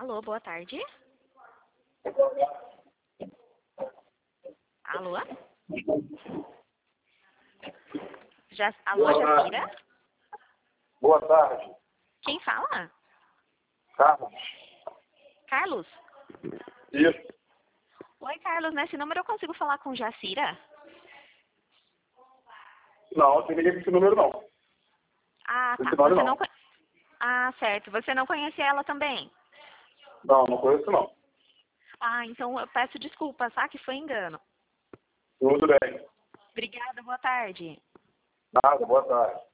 Alô, boa tarde. Alô? Alô, Jacira? Boa tarde. Quem fala? Carlos. Carlos? Isso. Oi, Carlos, nesse número eu consigo falar com Jacira? Não, não tem ninguém com esse número, não. Ah, tá. Esse nome Você não. não... Ah, certo. Você não conhece ela também? Não, não conheço, não. Ah, então eu peço desculpas, tá? Que foi engano. Tudo bem. Obrigada, boa tarde. Nada, boa tarde.